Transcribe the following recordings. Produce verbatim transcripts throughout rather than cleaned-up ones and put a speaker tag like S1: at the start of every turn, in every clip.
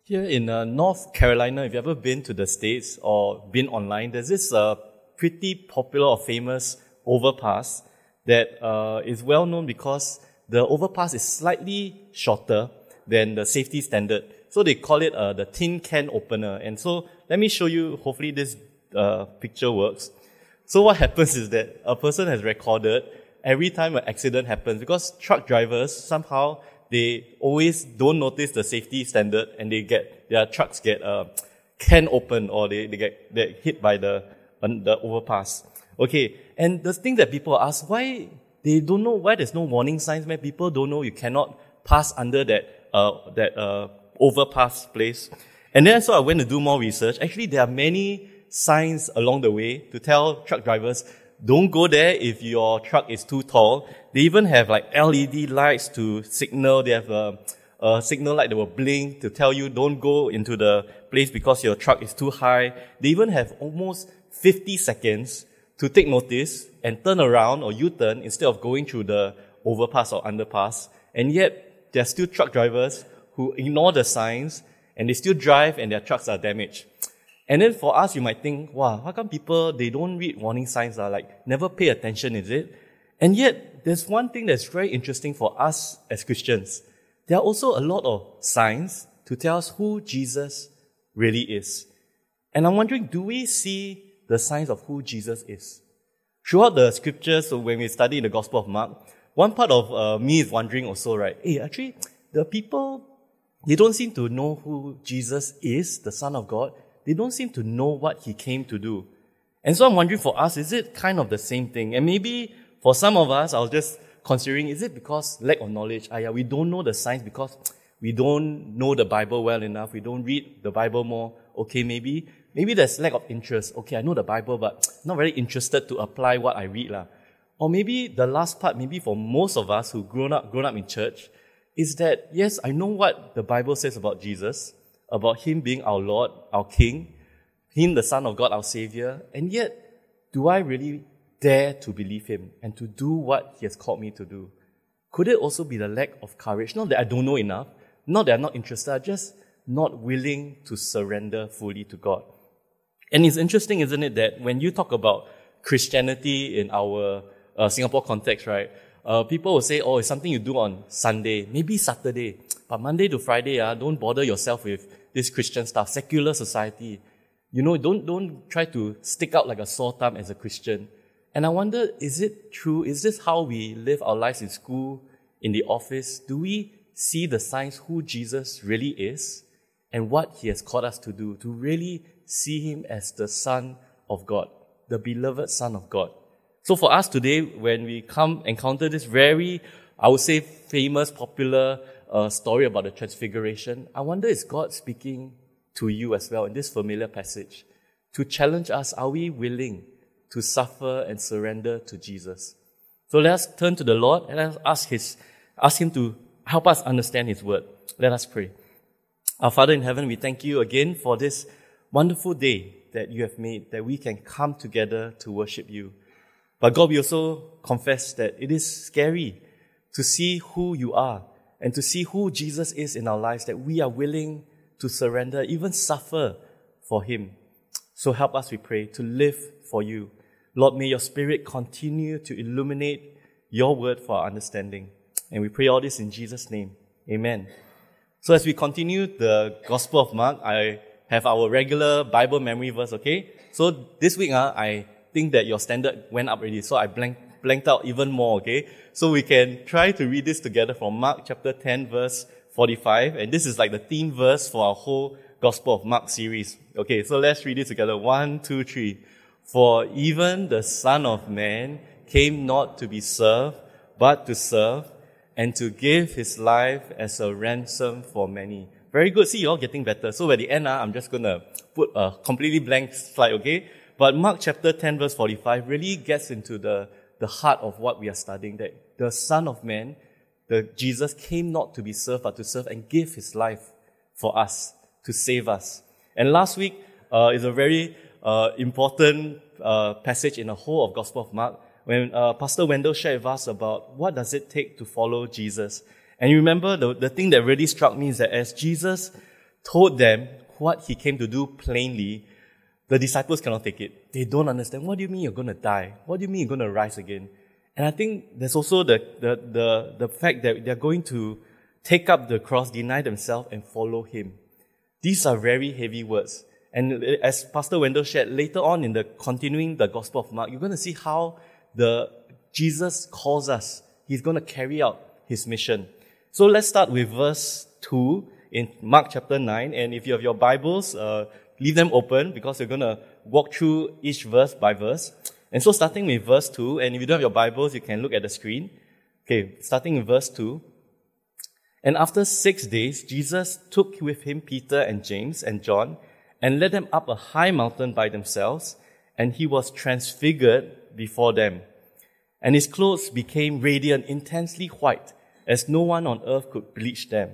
S1: Here in uh, North Carolina, if you've ever been to the States or been online, there's this uh, pretty popular or famous overpass that uh, is well known because the overpass is slightly shorter than the safety standard. So they call it uh, the tin can opener. And so let me show you, hopefully this uh, picture works. So what happens is that a person has recorded every time an accident happens, because truck drivers somehow they always don't notice the safety standard and they get, their trucks get, uh, can open or they, they get, they get hit by the, um, the overpass. Okay. And the thing that people ask, why they don't know, why there's no warning signs, man. People don't know you cannot pass under that, uh, that, uh, overpass place. And then so I went to do more research. Actually, there are many signs along the way to tell truck drivers, don't go there if your truck is too tall. They even have like L E D lights to signal. They have a, a signal light that will blink to tell you don't go into the place because your truck is too high. They even have almost fifty seconds to take notice and turn around or U-turn instead of going through the overpass or underpass. And yet, there are still truck drivers who ignore the signs and they still drive and their trucks are damaged. And then for us, you might think, wow, how come people, they don't read warning signs, are like, never pay attention, is it? And yet, there's one thing that's very interesting for us as Christians. There are also a lot of signs to tell us who Jesus really is. And I'm wondering, do we see the signs of who Jesus is? Throughout the scriptures, so when we study in the Gospel of Mark, one part of uh, me is wondering also, right, hey, actually, the people, they don't seem to know who Jesus is, the Son of God. They don't seem to know what he came to do. And so I'm wondering for us, is it kind of the same thing? And maybe for some of us, I was just considering, is it because lack of knowledge? Ah, yeah, we don't know the signs because we don't know the Bible well enough. We don't read the Bible more. Okay, maybe. Maybe there's lack of interest. Okay, I know the Bible, but not very interested to apply what I read. lah. Or maybe the last part, maybe for most of us who grown up, grown up in church, is that, yes, I know what the Bible says about Jesus, about him being our Lord, our King, him the Son of God, our Savior, and yet, do I really dare to believe him and to do what he has called me to do? Could it also be the lack of courage? Not that I don't know enough, not that I'm not interested, I'm just not willing to surrender fully to God. And it's interesting, isn't it, that when you talk about Christianity in our uh, Singapore context, right, uh, people will say, oh, it's something you do on Sunday, maybe Saturday, but Monday to Friday, uh, don't bother yourself with this Christian stuff, secular society. You know, don't, don't try to stick out like a sore thumb as a Christian. And I wonder, is it true? Is this how we live our lives in school, in the office? Do we see the signs who Jesus really is and what he has called us to do, to really see him as the Son of God, the beloved Son of God? So for us today, when we come encounter this very, I would say, famous, popular uh, story about the Transfiguration, I wonder, is God speaking to you as well in this familiar passage to challenge us? Are we willing to suffer and surrender to Jesus? So let us turn to the Lord and let us ask his, ask him to help us understand his word. Let us pray. Our Father in heaven, we thank you again for this wonderful day that you have made, that we can come together to worship you. But God, we also confess that it is scary to see who you are and to see who Jesus is in our lives, that we are willing to surrender, even suffer for him. So help us, we pray, to live for you. Lord, may your Spirit continue to illuminate your word for our understanding. And we pray all this in Jesus' name. Amen. So as we continue the Gospel of Mark, I have our regular Bible memory verse, okay? So this week, uh, I think that your standard went up already, so I blank, blanked out even more, okay? So we can try to read this together from Mark chapter ten, verse forty-five, and this is like the theme verse for our whole Gospel of Mark series. Okay, so let's read it together. One, two, three. For even the Son of Man came not to be served, but to serve, and to give his life as a ransom for many. Very good. See, you're all getting better. So at the end, uh, I'm just going to put a completely blank slide, okay? But Mark chapter ten, verse forty-five really gets into the, the heart of what we are studying, that the Son of Man, the Jesus, came not to be served, but to serve and give his life for us, to save us. And last week uh, is a very uh, important uh, passage in the whole of Gospel of Mark, when uh, Pastor Wendell shared with us about what does it take to follow Jesus. And you remember the, the thing that really struck me is that as Jesus told them what he came to do plainly, the disciples cannot take it. They don't understand. What do you mean you're going to die? What do you mean you're going to rise again? And I think there's also the, the, the, the fact that they're going to take up the cross, deny themselves, and follow him. These are very heavy words. And as Pastor Wendell shared, later on in the continuing the Gospel of Mark, you're going to see how the Jesus calls us. He's going to carry out his mission. So let's start with verse two in Mark chapter nine. And if you have your Bibles, uh, leave them open because we're going to walk through each verse by verse. And so starting with verse two, and if you don't have your Bibles, you can look at the screen. Okay, starting in verse two. And after six days, Jesus took with him Peter and James and John and led them up a high mountain by themselves, and he was transfigured before them. And his clothes became radiant, intensely white, as no one on earth could bleach them.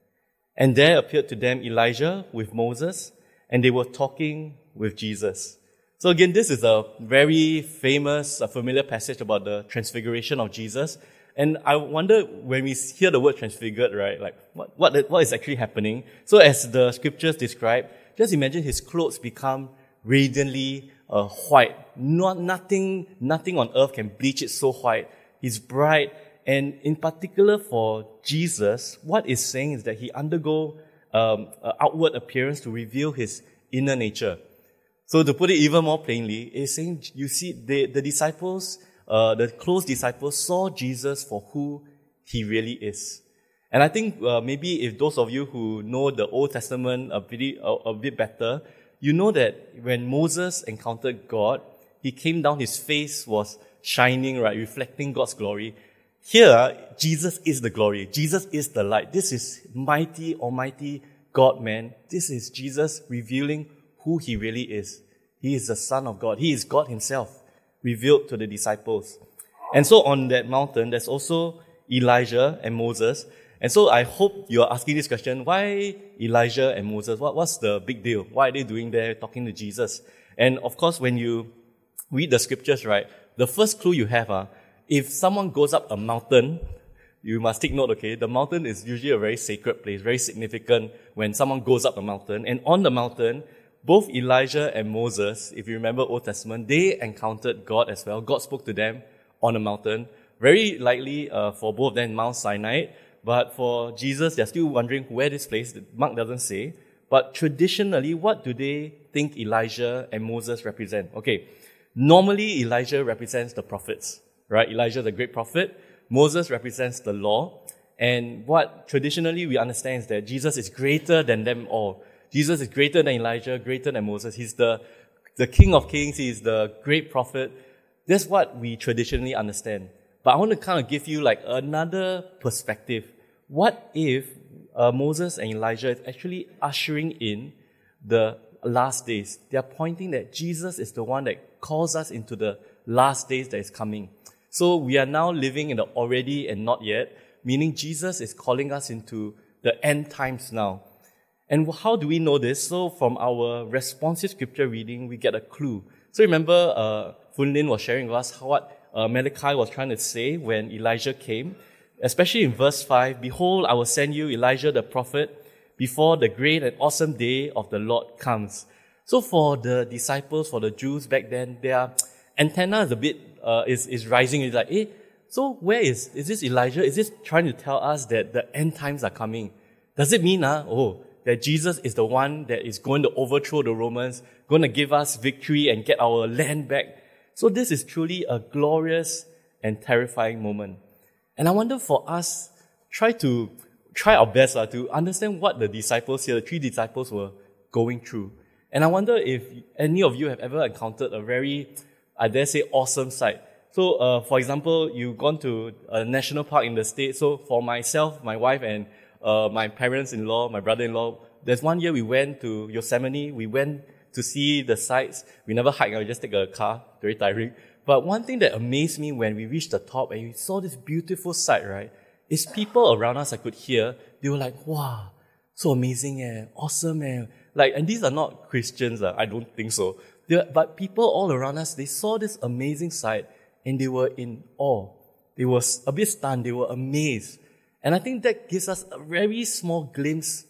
S1: And there appeared to them Elijah with Moses, and they were talking with Jesus. So again, this is a very famous, a familiar passage about the transfiguration of Jesus. And I wonder when we hear the word transfigured, right, like what, what, what is actually happening? So as the scriptures describe, just imagine his clothes become radiantly uh, white. Not, nothing, nothing on earth can bleach it so white. He's bright. And in particular for Jesus, what it's saying is that he undergo um, an outward appearance to reveal his inner nature. So to put it even more plainly, it's saying, you see, the, the disciples, uh, the close disciples saw Jesus for who he really is. And I think uh, maybe if those of you who know the Old Testament a bit, a, a bit better, you know that when Moses encountered God, he came down, his face was shining, right, reflecting God's glory. Here, Jesus is the glory. Jesus is the light. This is mighty, almighty God-man. This is Jesus revealing who he really is. He is the Son of God. He is God himself, revealed to the disciples. And so on that mountain, there's also Elijah and Moses. And so I hope you're asking this question, why Elijah and Moses? What, what's the big deal? Why are they doing there talking to Jesus? And of course, when you read the scriptures, right, the first clue you have, uh, if someone goes up a mountain, you must take note, okay, the mountain is usually a very sacred place, very significant when someone goes up a mountain. And on the mountain, both Elijah and Moses, if you remember Old Testament, they encountered God as well. God spoke to them on a mountain. Very likely uh, for both of them, Mount Sinai. But for Jesus, they're still wondering where this place, Mark doesn't say. But traditionally, what do they think Elijah and Moses represent? Okay, normally Elijah represents the prophets, right? Elijah, the great prophet. Moses represents the law. And what traditionally we understand is that Jesus is greater than them all. Jesus is greater than Elijah, greater than Moses. He's the, the King of Kings. He's the great prophet. That's what we traditionally understand. But I want to kind of give you like another perspective. What if uh, Moses and Elijah is actually ushering in the last days? They are pointing that Jesus is the one that calls us into the last days that is coming. So we are now living in the already and not yet, meaning Jesus is calling us into the end times now. And how do we know this? So from our responsive scripture reading, we get a clue. So remember, uh, Fun Lin was sharing with us what uh, Malachi was trying to say when Elijah came. Especially in verse five, behold, I will send you Elijah the prophet before the great and awesome day of the Lord comes. So for the disciples, for the Jews back then, their antenna is a bit, uh, is, is rising. It's like, eh, so where is, is this Elijah? Is this trying to tell us that the end times are coming? Does it mean, uh, oh, that Jesus is the one that is going to overthrow the Romans, going to give us victory and get our land back? So this is truly a glorious and terrifying moment. And I wonder for us, try to, try our best uh, to understand what the disciples here, the three disciples were going through. And I wonder if any of you have ever encountered a very, I dare say, awesome sight. So, uh, for example, you've gone to a national park in the States. So for myself, my wife, and uh, my parents-in-law, my brother-in-law, there's one year we went to Yosemite. We went to see the sights. We never hiked, we just take a car, very tiring. But one thing that amazed me when we reached the top and we saw this beautiful sight, right, is people around us I could hear, they were like, wow, so amazing, eh, awesome, eh. Like, and these are not Christians, uh, I don't think so. They're, but people all around us, they saw this amazing sight and they were in awe. They were a bit stunned, they were amazed. And I think that gives us a very small glimpse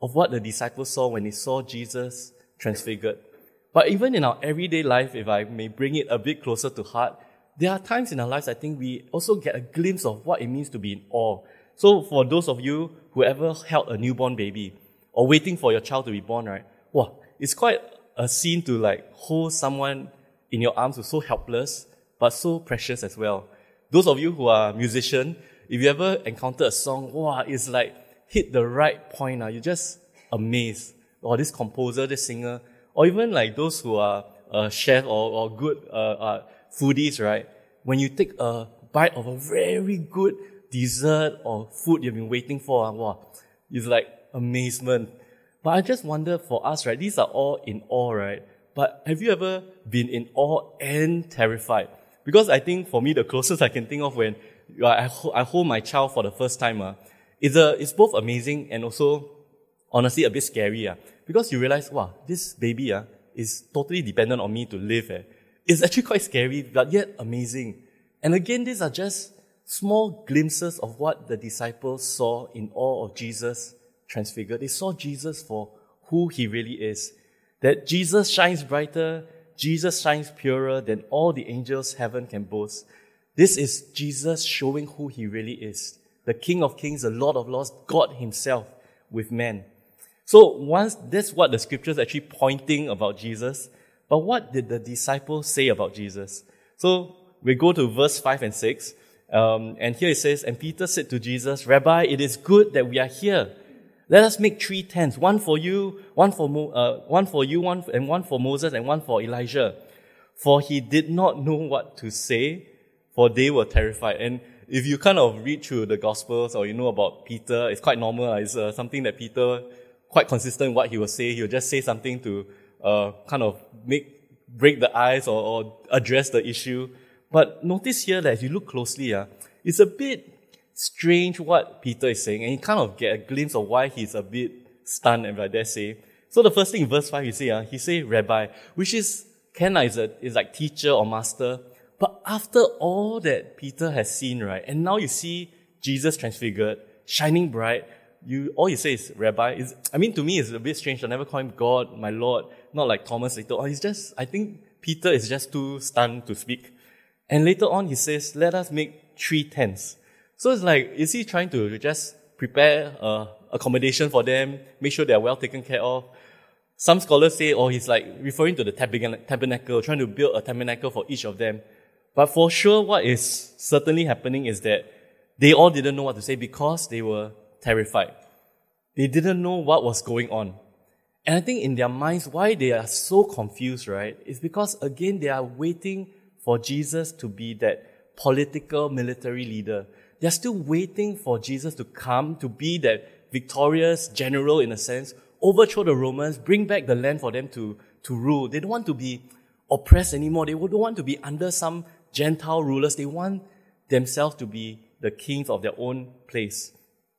S1: of what the disciples saw when they saw Jesus transfigured. But even in our everyday life, if I may bring it a bit closer to heart, there are times in our lives I think we also get a glimpse of what it means to be in awe. So for those of you who ever held a newborn baby or waiting for your child to be born, right? Wow, it's quite a scene to like hold someone in your arms who's so helpless, but so precious as well. Those of you who are musicians, if you ever encounter a song, wow, it's like hit the right point. Uh, you're just amazed. Or this composer, this singer, or even like those who are uh, chef or, or good uh, uh, foodies, right? When you take a bite of a very good dessert or food you've been waiting for, uh, wow, it's like amazement. But I just wonder for us, right? These are all in awe, right? But have you ever been in awe and terrified? Because I think for me, the closest I can think of when I, I hold my child for the first time, uh, it's, a, it's both amazing and also honestly a bit scary. Uh, because you realize, wow, this baby uh, is totally dependent on me to live. Eh. It's actually quite scary, but yet amazing. And again, these are just small glimpses of what the disciples saw in awe of Jesus transfigured. They saw Jesus for who he really is. That Jesus shines brighter, Jesus shines purer than all the angels heaven can boast. This is Jesus showing who he really is. The King of Kings, the Lord of Lords, God himself with man. So once, that's what the scriptures are actually pointing about Jesus. But what did the disciples say about Jesus? So we go to verse five and six. Um, and here it says, and Peter said to Jesus, Rabbi, it is good that we are here. Let us make three tents, one for you, one for Mo, uh, one for you, one and one for Moses, and one for Elijah. For he did not know what to say, for they were terrified. And if you kind of read through the Gospels or you know about Peter, it's quite normal. It's uh, something that Peter, quite consistent in what he will say. He'll just say something to uh, kind of make break the ice or, or address the issue. But notice here that as you look closely, uh, it's a bit strange what Peter is saying, and you kind of get a glimpse of why he's a bit stunned, if I dare say. So the first thing in verse five, you see, uh, he say Rabbi, which is, can is, a, is like teacher or master. But after all that Peter has seen, right, and now you see Jesus transfigured, shining bright, you all you say is Rabbi. Is, I mean, to me, it's a bit strange. I never call him God, my Lord, not like Thomas later on. He's just, I think Peter is just too stunned to speak. And later on, he says, let us make three tents. So it's like, is he trying to just prepare uh, accommodation for them, make sure they're well taken care of? Some scholars say, oh, he's like referring to the tabernacle, trying to build a tabernacle for each of them. But for sure, what is certainly happening is that they all didn't know what to say because they were terrified. They didn't know what was going on. And I think in their minds, why they are so confused, right, is because, again, they are waiting for Jesus to be that political military leader. They're still waiting for Jesus to come, to be that victorious general in a sense, overthrow the Romans, bring back the land for them to, to rule. They don't want to be oppressed anymore. They don't want to be under some Gentile rulers. They want themselves to be the kings of their own place.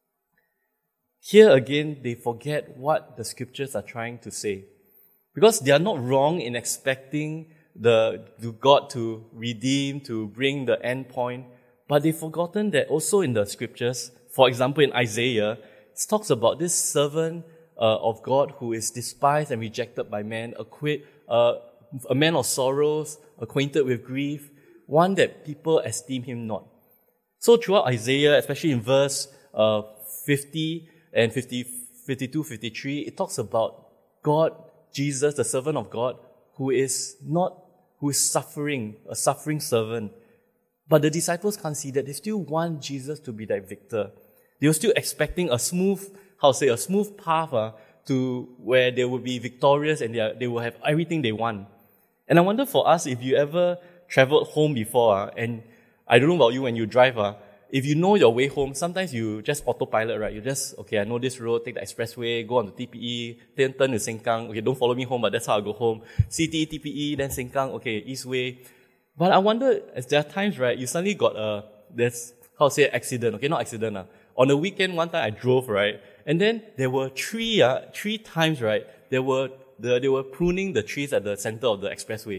S1: Here again, they forget what the scriptures are trying to say. Because they are not wrong in expecting the, the God to redeem, to bring the end point. But they've forgotten that also in the scriptures, for example in Isaiah, it talks about this servant uh, of God who is despised and rejected by men, acquit, uh, a man of sorrows, acquainted with grief, one that people esteem him not. So throughout Isaiah, especially in verse uh, fifty and fifty, fifty-two, fifty-three, it talks about God, Jesus, the servant of God, who is not, who is suffering, a suffering servant. But the disciples can't see that. They still want Jesus to be that victor. They were still expecting a smooth, how to say, a smooth path uh, to where they will be victorious and they, are, they will have everything they want. And I wonder for us, if you ever traveled home before, uh, and I don't know about you when you drive, uh, if you know your way home, sometimes you just autopilot, right? You just, okay, I know this road, take the expressway, go on to T P E, then turn to Sengkang. Okay, don't follow me home, but that's how I go home. C T E, T P E, then Sengkang, okay, East Way. But I wonder, as there are times, right, you suddenly got a, there's, how to say, accident. Okay, not accident. Uh. On the weekend, one time I drove, right, and then there were three, uh, three times, right, there were, the, they were pruning the trees at the center of the expressway.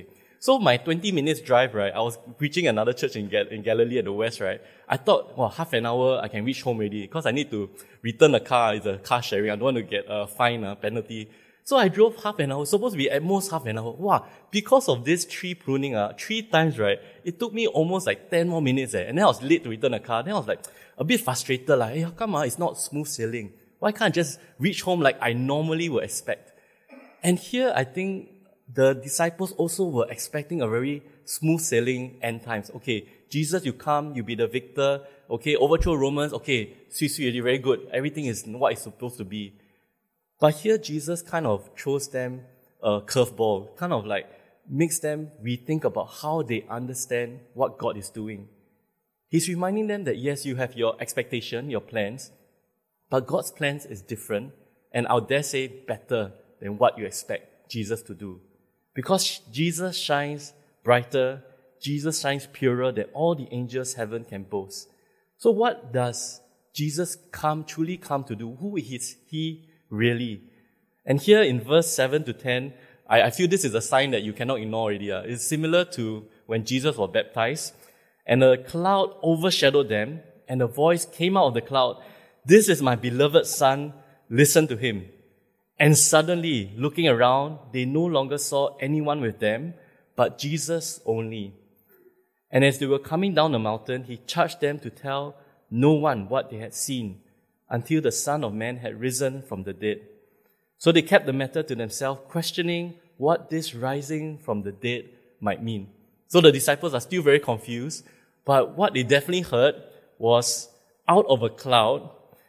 S1: So my twenty minutes drive, right, I was preaching another church in, Gal- in Galilee at the west, right? I thought, well, half an hour, I can reach home already because I need to return the car. It's a car sharing. I don't want to get a fine, a penalty. So I drove half an hour, supposed to be at most half an hour. Wow, because of this tree pruning, uh, three times, right, it took me almost like ten more minutes, eh, and then I was late to return the car. Then I was like, a bit frustrated, like, hey, how come uh, it's not smooth sailing? Why can't I just reach home like I normally would expect? And here, I think the disciples also were expecting a very smooth sailing end times. Okay, Jesus, you come, you be the victor. Okay, overthrow Romans. Okay, sweet, sweet, very good. Everything is what it's supposed to be. But here, Jesus kind of throws them a curveball, kind of like makes them rethink about how they understand what God is doing. He's reminding them that yes, you have your expectation, your plans, but God's plans is different, and I'll dare say better than what you expect Jesus to do. Because Jesus shines brighter, Jesus shines purer than all the angels heaven can boast. So what does Jesus come, truly come to do? Who is he really? And here in verse seven to ten, I, I feel this is a sign that you cannot ignore already. Uh. It's similar to when Jesus was baptized, and a cloud overshadowed them, and a voice came out of the cloud, "This is my beloved Son, listen to him." And suddenly, looking around, they no longer saw anyone with them, but Jesus only. And as they were coming down the mountain, he charged them to tell no one what they had seen until the Son of Man had risen from the dead. So they kept the matter to themselves, questioning what this rising from the dead might mean. So the disciples are still very confused, but what they definitely heard was out of a cloud,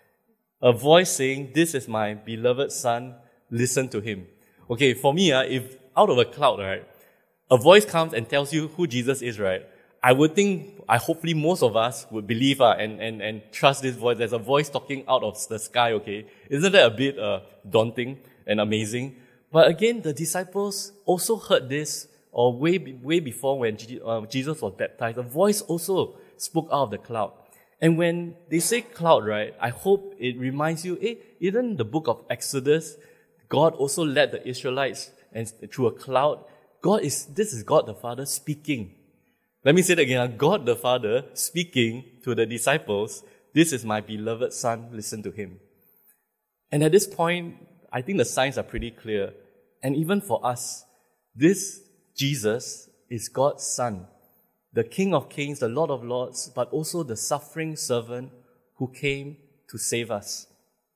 S1: a voice saying, "This is my beloved Son, listen to him." Okay, for me, uh, if out of a cloud, right, a voice comes and tells you who Jesus is, right, I would think, I hopefully most of us would believe uh, and, and, and trust this voice. There's a voice talking out of the sky, okay? Isn't that a bit uh, daunting and amazing? But again, the disciples also heard this, or way, way before when G- uh, Jesus was baptized. A voice also spoke out of the cloud. And when they say cloud, right, I hope it reminds you, eh, even in the book of Exodus, God also led the Israelites and through a cloud. God is, this is God the Father speaking. Let me say it again. God the Father speaking to the disciples, "This is my beloved Son, listen to him." And at this point, I think the signs are pretty clear. And even for us, this Jesus is God's Son, the King of Kings, the Lord of Lords, but also the suffering servant who came to save us.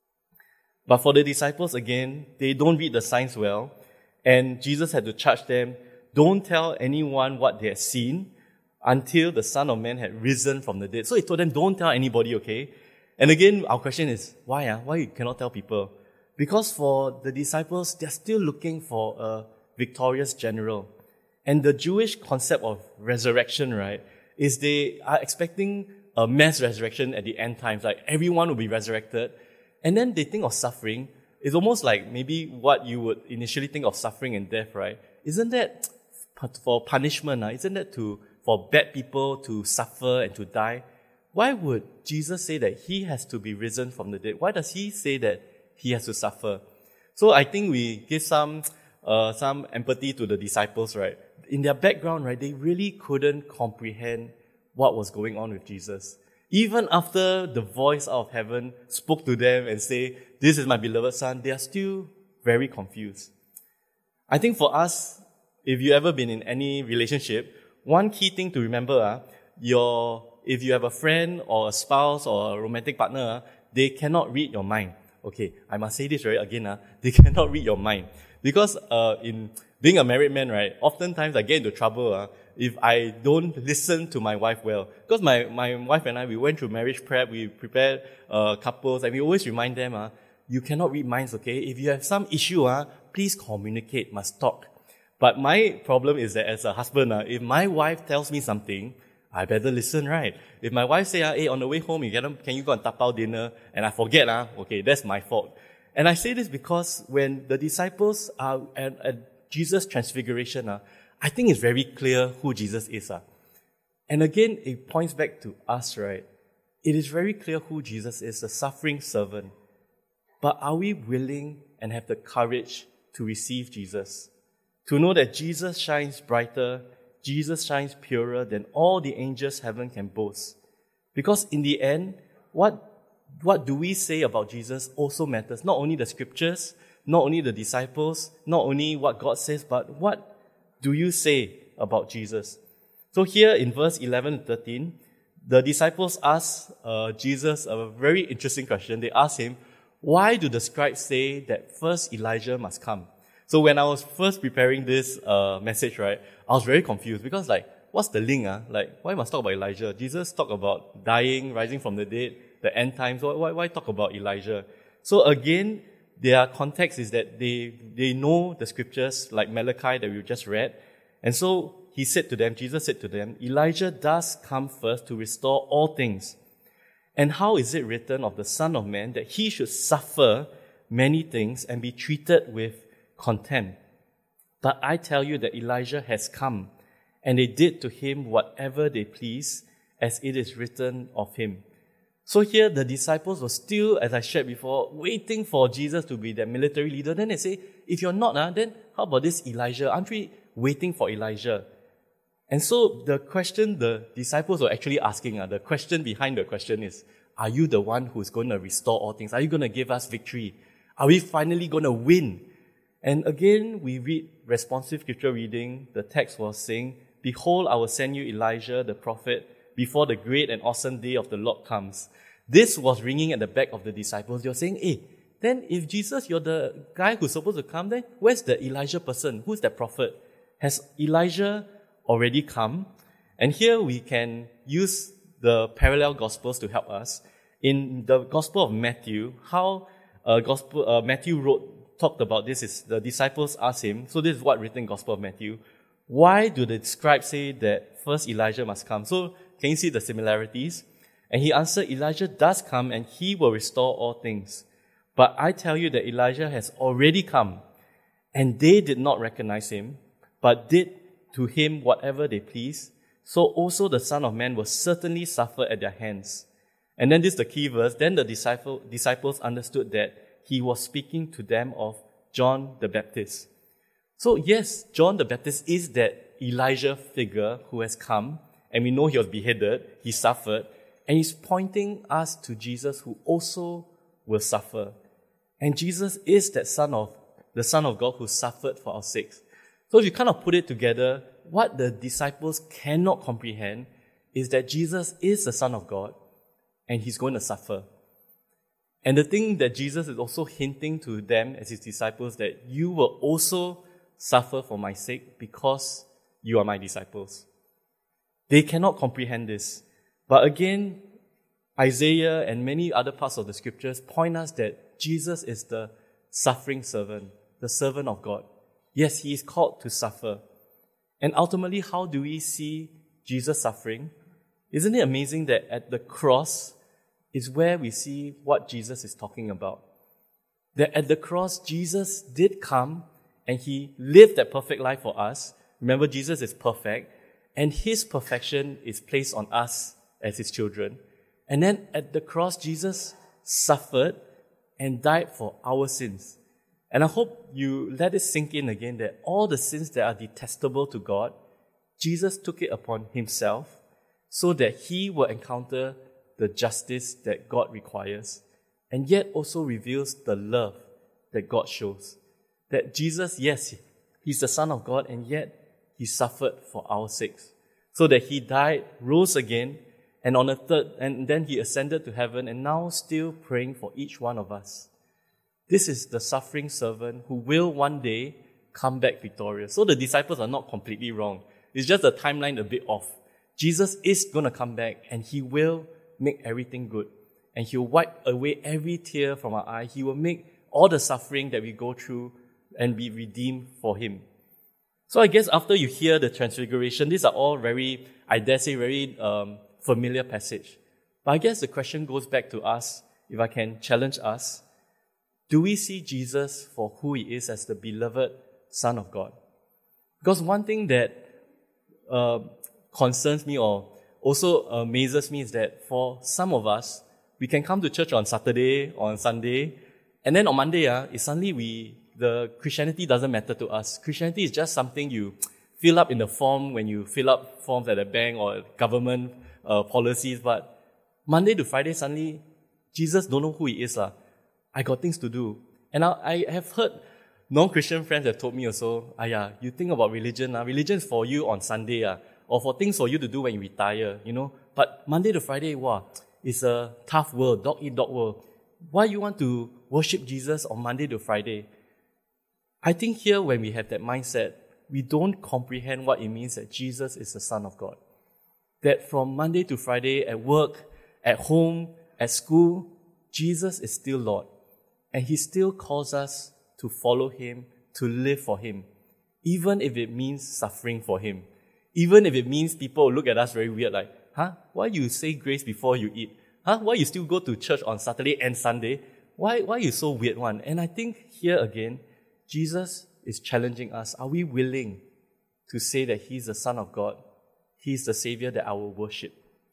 S1: But for the disciples, again, they don't read the signs well, and Jesus had to charge them, don't tell anyone what they had seen until the Son of Man had risen from the dead. So he told them, don't tell anybody, okay? And again, our question is, why? Uh? Why you cannot tell people? Because for the disciples, they're still looking for a victorious general. And the Jewish concept of resurrection, right, is they are expecting a mass resurrection at the end times, like everyone will be resurrected. And then they think of suffering. It's almost like maybe what you would initially think of suffering and death, right? Isn't that for punishment? Uh? Isn't that to for bad people to suffer and to die? Why would Jesus say that he has to be risen from the dead? Why does he say that he has to suffer? So I think we give some uh, some empathy to the disciples, right? In their background, right, they really couldn't comprehend what was going on with Jesus. Even after the voice out of heaven spoke to them and say, "This is my beloved Son," they are still very confused. I think for us, if you've ever been in any relationship, one key thing to remember, uh, your if you have a friend or a spouse or a romantic partner, uh, they cannot read your mind. Okay, I must say this right again. Uh, they cannot read your mind. Because uh, in being a married man, right, oftentimes I get into trouble uh, if I don't listen to my wife well. Because my, my wife and I, we went through marriage prep, we prepared uh, couples, and we always remind them, uh, you cannot read minds, okay? If you have some issue, uh, please communicate, must talk. But my problem is that as a husband, uh, if my wife tells me something, I better listen, right? If my wife say, uh, hey, on the way home, you get, can you go and tapao dinner? And I forget, uh, okay, that's my fault. And I say this because when the disciples are at, at Jesus' transfiguration, uh, I think it's very clear who Jesus is. Uh. And again, it points back to us, right? It is very clear who Jesus is, the suffering servant. But are we willing and have the courage to receive Jesus? to know that Jesus shines brighter, Jesus shines purer than all the angels heaven can boast. Because in the end, what, what do we say about Jesus also matters. Not only the scriptures, not only the disciples, not only what God says, but what do you say about Jesus? So here in verse eleven to thirteen, the disciples ask uh, Jesus a very interesting question. They ask him, why do the scribes say that first Elijah must come? So when I was first preparing this uh, message, right, I was very confused because like, what's the link? Uh? Like, why must talk about Elijah? Jesus talked about dying, rising from the dead, the end times. Why, why talk about Elijah? So again, their context is that they, they know the scriptures like Malachi that we just read. And so he said to them, Jesus said to them, Elijah does come first to restore all things. And how is it written of the Son of Man that he should suffer many things and be treated with contempt? But I tell you that Elijah has come, and they did to him whatever they pleased, as it is written of him. So here the disciples were still, as I shared before, waiting for Jesus to be their military leader. Then they say, if you're not, uh, then how about this Elijah? Aren't we waiting for Elijah? And so the question the disciples were actually asking, uh, the question behind the question is, are you the one who's going to restore all things? Are you going to give us victory? Are we finally going to win? And again, we read responsive scripture reading. The text was saying, behold, I will send you Elijah the prophet before the great and awesome day of the Lord comes. This was ringing at the back of the disciples. You're saying, hey, then if Jesus, you're the guy who's supposed to come, then where's the Elijah person? Who's that prophet? Has Elijah already come? And here we can use the parallel gospels to help us. In the Gospel of Matthew, how uh, gospel uh, Matthew wrote talked about this is the disciples asked him, so this is what written in Gospel of Matthew, why do the scribes say that first Elijah must come? So can you see the similarities? And he answered, Elijah does come and he will restore all things. But I tell you that Elijah has already come, and they did not recognize him, but did to him whatever they pleased. So also the Son of Man will certainly suffer at their hands. And then this is the key verse. Then the disciple, disciples understood that he was speaking to them of John the Baptist. So yes, John the Baptist is that Elijah figure who has come, and we know he was beheaded, he suffered, and he's pointing us to Jesus who also will suffer. And Jesus is that Son of, the Son of God who suffered for our sakes. So if you kind of put it together, what the disciples cannot comprehend is that Jesus is the Son of God, and he's going to suffer. And the thing that Jesus is also hinting to them as his disciples, that you will also suffer for my sake because you are my disciples. They cannot comprehend this. But again, Isaiah and many other parts of the scriptures point us that Jesus is the suffering servant, the servant of God. Yes, he is called to suffer. And ultimately, how do we see Jesus suffering? Isn't it amazing that at the cross is where we see what Jesus is talking about? That at the cross, Jesus did come and he lived that perfect life for us. Remember, Jesus is perfect, and his perfection is placed on us as his children. And then at the cross, Jesus suffered and died for our sins. And I hope you let it sink in again that all the sins that are detestable to God, Jesus took it upon himself so that he will encounter the justice that God requires, and yet also reveals the love that God shows. That Jesus, yes, he's the Son of God, and yet he suffered for our sakes. So that he died, rose again, and on a third, and then he ascended to heaven, and now still praying for each one of us. This is the suffering servant who will one day come back victorious. So the disciples are not completely wrong. It's just the timeline a bit off. Jesus is going to come back, and he will make everything good. And he'll wipe away every tear from our eye. He will make all the suffering that we go through and be redeemed for him. So I guess after you hear the transfiguration, these are all very, I dare say, very um, familiar passage. But I guess the question goes back to us, if I can challenge us, do we see Jesus for who he is as the beloved Son of God? Because one thing that uh, concerns me or also amazes me is that for some of us, we can come to church on Saturday or on Sunday, and then on Monday, uh, is suddenly we the Christianity doesn't matter to us. Christianity is just something you fill up in the form when you fill up forms at a bank or government uh, policies. But Monday to Friday, suddenly, Jesus don't know who he is. Uh. I got things to do. And I, I have heard non-Christian friends have told me also, ah, yeah, you think about religion. Uh, religion is for you on Sunday, uh, or for things for you to do when you retire, you know. But Monday to Friday, wow, it's a tough world, dog-eat-dog world. Why you want to worship Jesus on Monday to Friday? I think here when we have that mindset, we don't comprehend what it means that Jesus is the Son of God. That from Monday to Friday, at work, at home, at school, Jesus is still Lord. And he still calls us to follow him, to live for him, even if it means suffering for him. Even if it means people look at us very weird, like, huh? Why you say grace before you eat? Huh? Why you still go to church on Saturday and Sunday? Why, why you so weird one? And I think here again, Jesus is challenging us. Are we willing to say that he's the Son of God? He's the Savior that I will worship.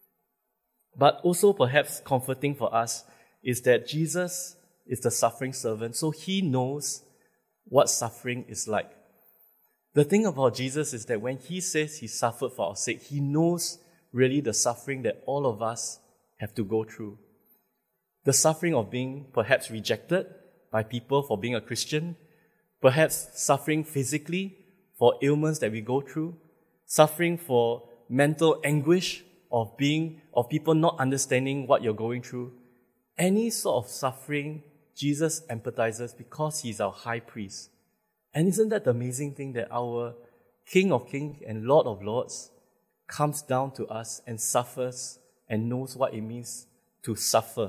S1: But also perhaps comforting for us is that Jesus is the suffering servant, so he knows what suffering is like. The thing about Jesus is that when he says he suffered for our sake, he knows really the suffering that all of us have to go through. The suffering of being perhaps rejected by people for being a Christian, perhaps suffering physically for ailments that we go through, suffering for mental anguish of being, of people not understanding what you're going through. Any sort of suffering, Jesus empathizes because he's our high priest. And isn't that the amazing thing that our King of Kings and Lord of Lords comes down to us and suffers and knows what it means to suffer.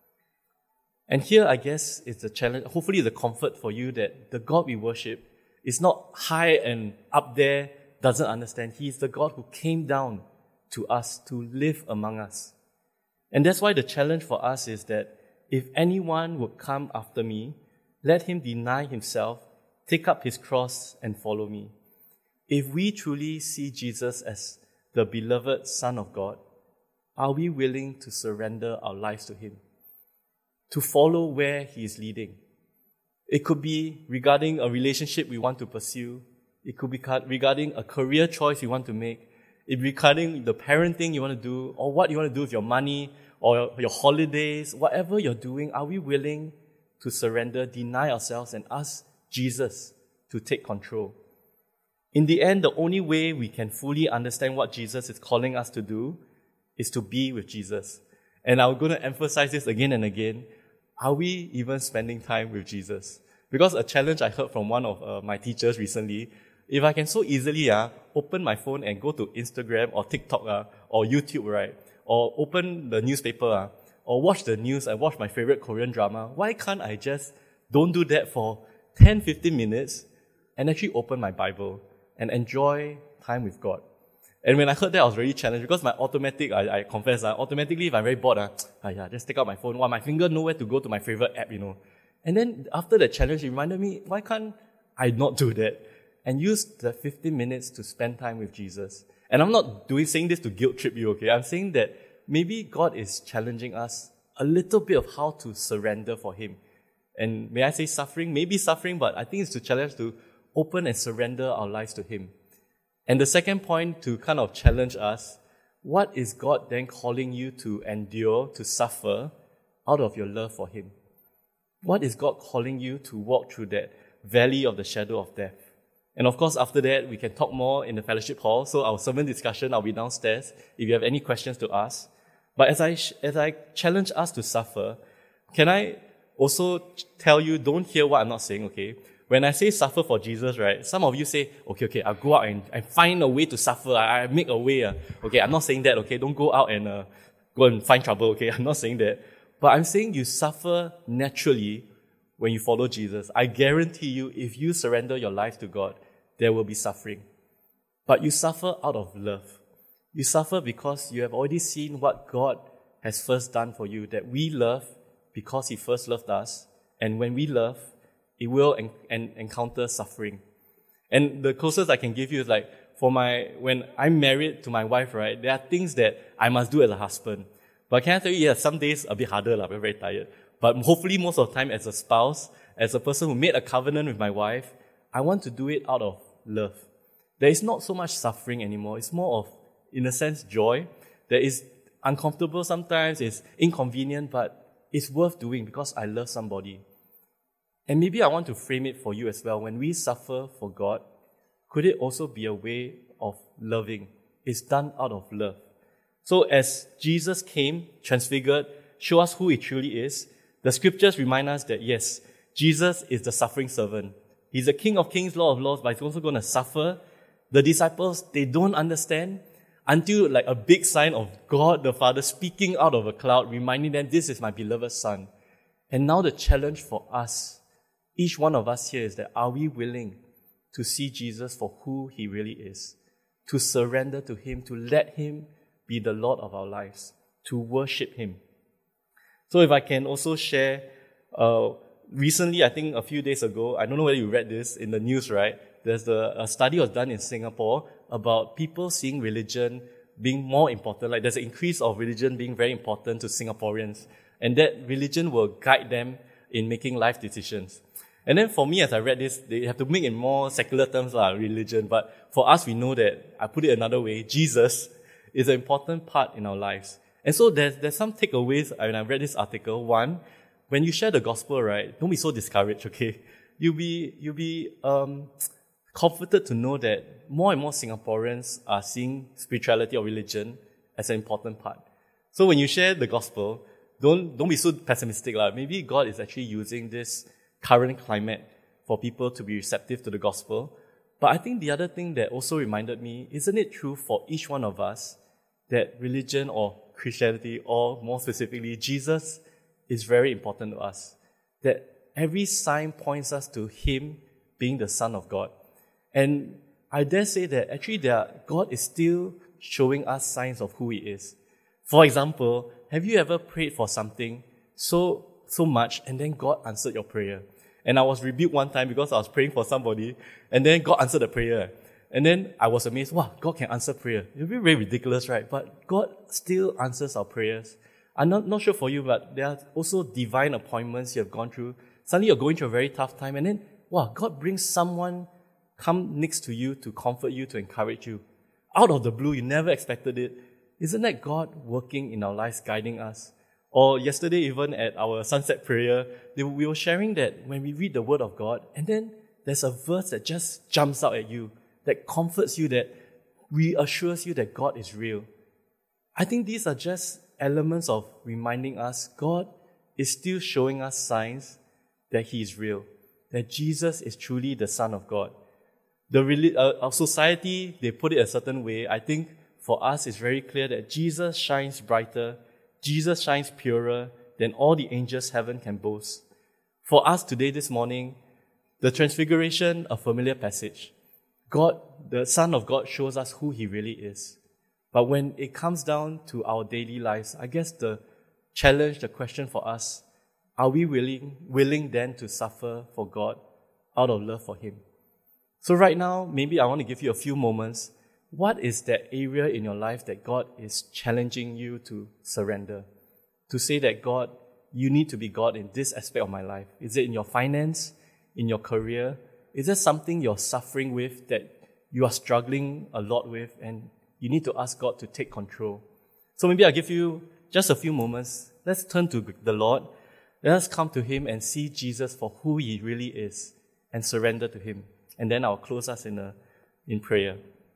S1: And here, I guess, it's a challenge, hopefully the comfort for you that the God we worship is not high and up there, doesn't understand. He is the God who came down to us to live among us. And that's why the challenge for us is that if anyone would come after me, let him deny himself, take up his cross, and follow me. If we truly see Jesus as the beloved Son of God, are we willing to surrender our lives to him? To follow where he is leading? It could be regarding a relationship we want to pursue. It could be regarding a career choice you want to make. It could be regarding the parenting you want to do, or what you want to do with your money, or your holidays, whatever you're doing. Are we willing to surrender, deny ourselves, and ask Jesus to take control? In the end, the only way we can fully understand what Jesus is calling us to do is to be with Jesus. And I'm going to emphasize this again and again. Are we even spending time with Jesus? Because a challenge I heard from one of uh, my teachers recently, if I can so easily uh, open my phone and go to Instagram or TikTok uh, or YouTube, right? Or open the newspaper uh, or watch the news and watch my favorite Korean drama, why can't I just don't do that for ten to fifteen minutes and actually open my Bible and enjoy time with God? And when I heard that, I was very challenged because my automatic, I, I confess, uh, automatically if I'm very bored, uh, ah, yeah, just take out my phone. Wow, my finger know where to go to my favorite app, you know. And then after the challenge, it reminded me, why can't I not do that? And use the fifteen minutes to spend time with Jesus. And I'm not doing saying this to guilt trip you, okay? I'm saying that maybe God is challenging us a little bit of how to surrender for him. And may I say suffering? Maybe suffering, but I think it's to challenge to open and surrender our lives to him. And the second point to kind of challenge us, what is God then calling you to endure, to suffer out of your love for him? What is God calling you to walk through that valley of the shadow of death? And of course, after that, we can talk more in the fellowship hall. So our sermon discussion, I'll be downstairs if you have any questions to ask. But as I, as I challenge us to suffer, can I also tell you, don't hear what I'm not saying, okay? When I say suffer for Jesus, right, some of you say, okay, okay, I'll go out and, and find a way to suffer. I, I make a way. Uh. Okay, I'm not saying that, okay? Don't go out and uh, go and find trouble, okay? I'm not saying that. But I'm saying you suffer naturally when you follow Jesus. I guarantee you, if you surrender your life to God, there will be suffering. But you suffer out of love. You suffer because you have already seen what God has first done for you, that we love because he first loved us. And when we love, it will en- en- encounter suffering. And the closest I can give you is like, for my, when I'm married to my wife, right, there are things that I must do as a husband. But can I tell you, yeah, some days a bit harder, like, we're very tired. but hopefully most of the time as a spouse, as a person who made a covenant with my wife, I want to do it out of love. There is not so much suffering anymore. It's more of, in a sense, joy. That is uncomfortable sometimes, it's inconvenient, but it's worth doing because I love somebody. And maybe I want to frame it for you as well. When we suffer for God, could it also be a way of loving? It's done out of love. So as Jesus came, transfigured, show us who he truly is, the scriptures remind us that yes, Jesus is the suffering servant. He's the King of Kings, Lord of Lords, but he's also going to suffer. The disciples, they don't understand until like a big sign of God the Father speaking out of a cloud, reminding them, this is my beloved Son. And now the challenge for us, each one of us here, is that are we willing to see Jesus for who he really is? To surrender to him, to let him be the Lord of our lives, to worship him. So if I can also share, uh, recently, I think a few days ago, I don't know whether you read this in the news, right? There's a, a study was done in Singapore about people seeing religion being more important. Like there's an increase of religion being very important to Singaporeans. And that religion will guide them in making life decisions. And then for me, as I read this, they have to make in more secular terms, like religion. But for us, we know that, I put it another way, Jesus is an important part in our lives. And so there's, there's some takeaways when I read this article. One, when you share the gospel, right, don't be so discouraged, okay? You'll be, you'll be, um, comforted to know that more and more Singaporeans are seeing spirituality or religion as an important part. So when you share the gospel, don't, don't be so pessimistic, like. Maybe God is actually using this current climate for people to be receptive to the gospel. But I think the other thing that also reminded me, isn't it true for each one of us that religion or Christianity, or more specifically, Jesus is very important to us? That every sign points us to him being the Son of God. And I dare say that actually there, God is still showing us signs of who he is. For example, have you ever prayed for something so so much and then God answered your prayer? And I was rebuked one time because I was praying for somebody and then God answered the prayer. And then I was amazed, wow, God can answer prayer. It would be very ridiculous, right? But God still answers our prayers. I'm not, not sure for you, but there are also divine appointments you have gone through. Suddenly you're going through a very tough time and then, wow, God brings someone come next to you to comfort you, to encourage you. Out of the blue, you never expected it. Isn't that God working in our lives, guiding us? Or yesterday, even at our sunset prayer, we were sharing that when we read the Word of God, and then there's a verse that just jumps out at you, that comforts you, that reassures you that God is real. I think these are just elements of reminding us God is still showing us signs that he is real, that Jesus is truly the Son of God. The uh, our society, they put it a certain way. I think for us, it's very clear that Jesus shines brighter, Jesus shines purer than all the angels heaven can boast. For us today, this morning, the Transfiguration, a familiar passage. God, the Son of God, shows us who he really is. But when it comes down to our daily lives, I guess the challenge, the question for us, are we willing, willing then to suffer for God out of love for him? So right now, maybe I want to give you a few moments. What is that area in your life that God is challenging you to surrender? To say that God, you need to be God in this aspect of my life. Is it in your finance? In your career? Is there something you're suffering with that you are struggling a lot with and you need to ask God to take control? So maybe I'll give you just a few moments. Let's turn to the Lord. Let us come to him and see Jesus for who he really is and surrender to him. And then I'll close us in a in prayer.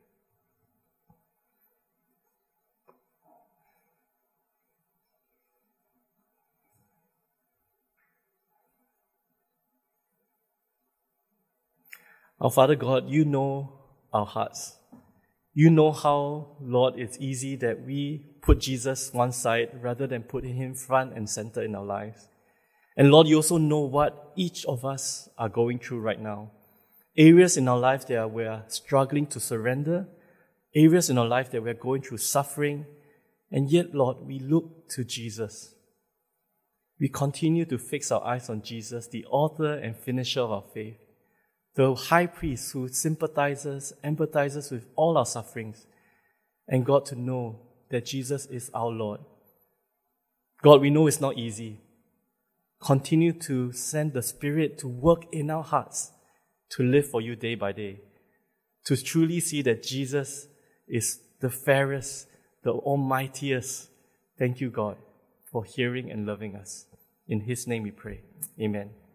S1: Our Father God, you know our hearts. You know how, Lord, it's easy that we put Jesus one side rather than putting him front and center in our lives. And Lord, you also know what each of us are going through right now. Areas in our life that we are struggling to surrender, areas in our life that we're going through suffering, and yet, Lord, we look to Jesus. We continue to fix our eyes on Jesus, the author and finisher of our faith, the high priest who sympathizes, empathizes with all our sufferings, and God, to know that Jesus is our Lord. God, we know it's not easy. continue to send the Spirit to work in our hearts, to live for you day by day, to truly see that Jesus is the fairest, the almightiest. Thank you, God, for hearing and loving us. In His name we pray. Amen.